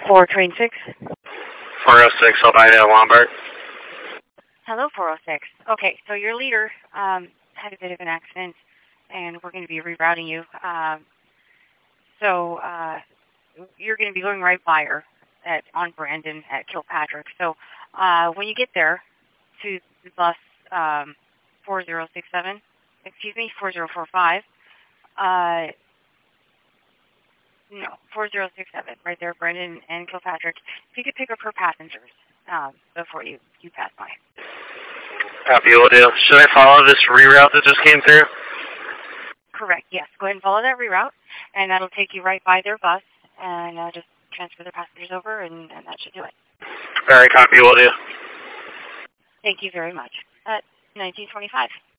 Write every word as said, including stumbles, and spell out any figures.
For train six. four oh six, Albina, Lombard. Hello, four oh six. Okay, so your leader um, had a bit of an accident, and we're going to be rerouting you. Um, so uh, you're going to be going right by her at, on Brandon at Kilpatrick. So uh, when you get there to the bus um, four zero six seven, excuse me, four zero four five, uh, no, four zero six seven, right there, Brandon and Kilpatrick. If you could pick up her passengers um, before you, you pass by. Copy, will do. Should I follow this reroute that just came through? Correct, yes. Go ahead and follow that reroute, and that'll take you right by their bus, and uh, just transfer their passengers over, and, and that should do it. All right, copy, will do. Thank you very much. At nineteen twenty-five.